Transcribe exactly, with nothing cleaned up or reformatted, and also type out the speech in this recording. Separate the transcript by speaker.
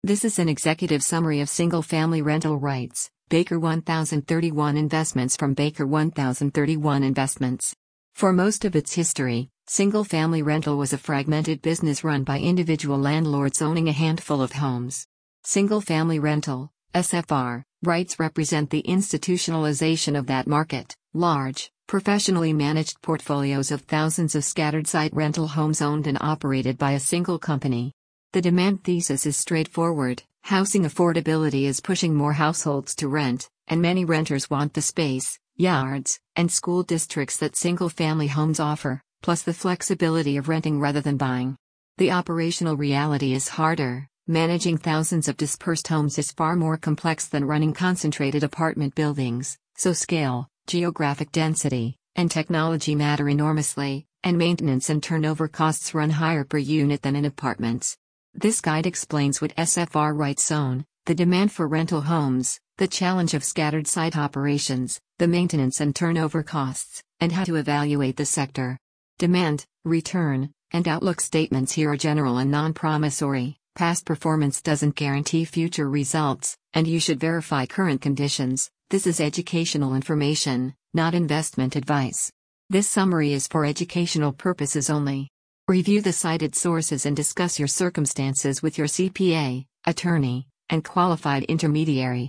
Speaker 1: This is an executive summary of single-family rental rights, Baker one thousand thirty-one Investments from Baker one thousand thirty-one Investments. For most of its history, single-family rental was a fragmented business run by individual landlords owning a handful of homes. Single-family rental, S F R, rights represent the institutionalization of that market, large, professionally managed portfolios of thousands of scattered-site rental homes owned and operated by a single company. The demand thesis is straightforward: housing affordability is pushing more households to rent, and many renters want the space, yards, and school districts that single-family homes offer, plus the flexibility of renting rather than buying. The operational reality is harder. Managing thousands of dispersed homes is far more complex than running concentrated apartment buildings, so scale, geographic density, and technology matter enormously, and maintenance and turnover costs run higher per unit than in apartments. This guide explains what S F R rights own, the demand for rental homes, the challenge of scattered site operations, the maintenance and turnover costs, and how to evaluate the sector. Demand, return, and outlook statements here are general and non-promissory. Past performance doesn't guarantee future results, and you should verify current conditions. This is educational information, not investment advice. This summary is for educational purposes only. Review the cited sources and discuss your circumstances with your C P A, attorney, and qualified intermediary.